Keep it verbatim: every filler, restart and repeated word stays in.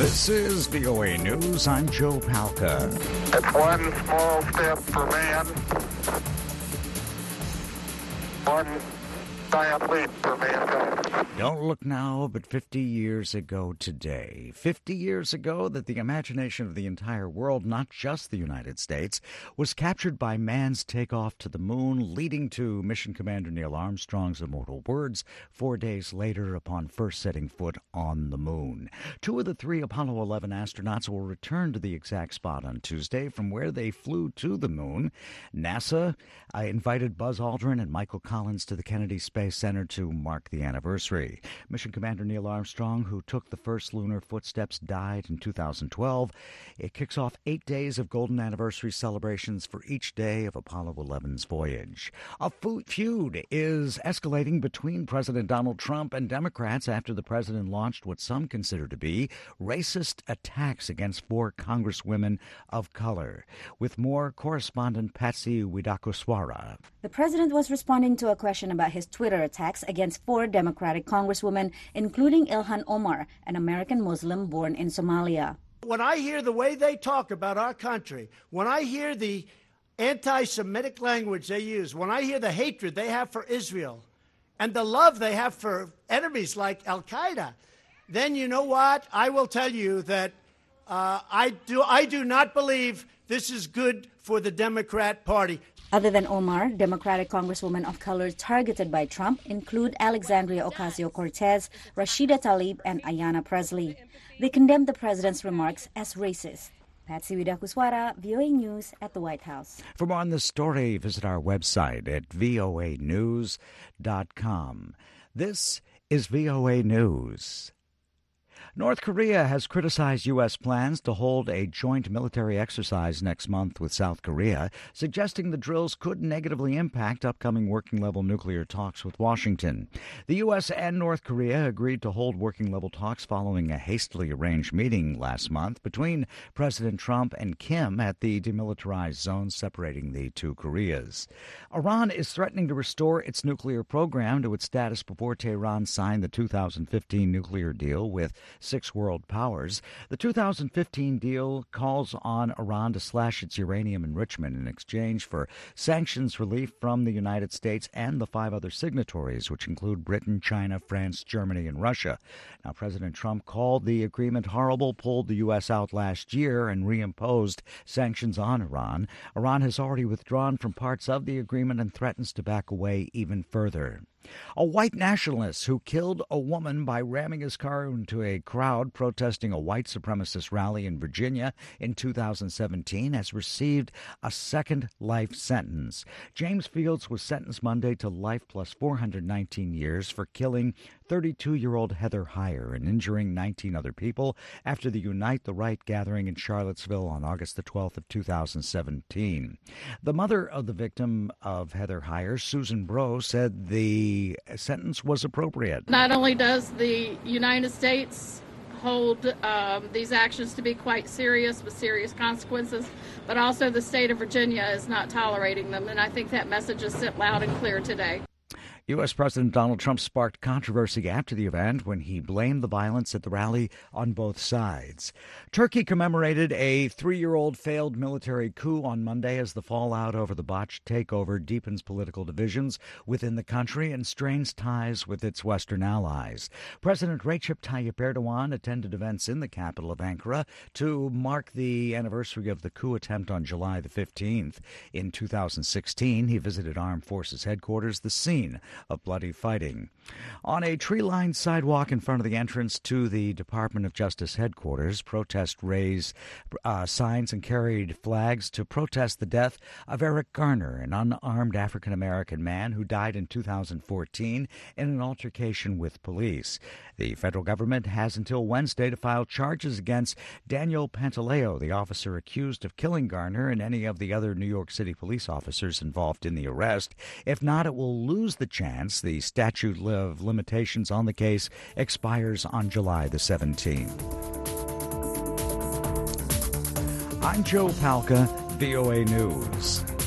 This is V O A News. I'm Joe Palca. It's one small step for man, one giant leap for mankind. Don't look now, but fifty years ago today, fifty years ago that the imagination of the entire world, not just the United States, was captured by man's takeoff to the moon, leading to Mission Commander Neil Armstrong's immortal words four days later upon first setting foot on the moon. Two of the three Apollo eleven astronauts will return to the exact spot on Tuesday from where they flew to the moon. NASA uh, invited Buzz Aldrin and Michael Collins to the Kennedy Space Center to mark the anniversary. Mission Commander Neil Armstrong, who took the first lunar footsteps, died in two thousand twelve. It kicks off eight days of golden anniversary celebrations for each day of Apollo eleven's voyage. A feud is escalating between President Donald Trump and Democrats after the president launched what some consider to be racist attacks against four congresswomen of color. With more, correspondent Patsy Widakuswara. The president was responding to a question about his Twitter attacks against four Democratic congresswomen, including Ilhan Omar, an American Muslim born in Somalia. When I hear the way they talk about our country, when I hear the anti-Semitic language they use, when I hear the hatred they have for Israel and the love they have for enemies like Al-Qaeda, then you know what? I will tell you that uh, I do, I do not believe this is good for the Democrat Party. Other than Omar, Democratic congresswomen of color targeted by Trump include Alexandria Ocasio-Cortez, Rashida Tlaib, and Ayanna Pressley. They condemned the president's remarks as racist. Patsy Widakuswara, V O A News at the White House. For more on this story, visit our website at V O A news dot com. This is V O A News. North Korea has criticized U S plans to hold a joint military exercise next month with South Korea, suggesting the drills could negatively impact upcoming working-level nuclear talks with Washington. The U S and North Korea agreed to hold working-level talks following a hastily arranged meeting last month between President Trump and Kim at the demilitarized zone separating the two Koreas. Iran is threatening to restore its nuclear program to its status before Tehran signed the two thousand fifteen nuclear deal with six world powers. The two thousand fifteen deal calls on Iran to slash its uranium enrichment in exchange for sanctions relief from the United States and the five other signatories, which include Britain, China, France, Germany, and Russia. Now, President Trump called the agreement horrible, pulled the U S out last year, and reimposed sanctions on Iran. Iran has already withdrawn from parts of the agreement and threatens to back away even further. A white nationalist who killed a woman by ramming his car into a crowd protesting a white supremacist rally in Virginia in two thousand seventeen has received a second life sentence. James Fields was sentenced Monday to life plus four hundred nineteen years for killing thirty-two-year-old Heather Heyer and injuring nineteen other people after the Unite the Right gathering in Charlottesville on August the twelfth of two thousand seventeen. The mother of the victim of Heather Heyer, Susan Bro, said the The sentence was appropriate. Not only does the United States hold um, these actions to be quite serious with serious consequences, but also the state of Virginia is not tolerating them, and I think that message is sent loud and clear today. U S. President Donald Trump sparked controversy after the event when he blamed the violence at the rally on both sides. Turkey commemorated a three-year-old failed military coup on Monday as the fallout over the botched takeover deepens political divisions within the country and strains ties with its Western allies. President Recep Tayyip Erdogan attended events in the capital of Ankara to mark the anniversary of the coup attempt on July the fifteenth. In two thousand sixteen, he visited Armed Forces headquarters, the scene of bloody fighting. On a tree-lined sidewalk in front of the entrance to the Department of Justice headquarters, protests raised uh, signs and carried flags to protest the death of Eric Garner, an unarmed African-American man who died in two thousand fourteen in an altercation with police. The federal government has until Wednesday to file charges against Daniel Pantaleo, the officer accused of killing Garner, and any of the other New York City police officers involved in the arrest. If not, it will lose the chance. The statute of limitations on the case expires on July the seventeenth. I'm Joe Palca, V O A News.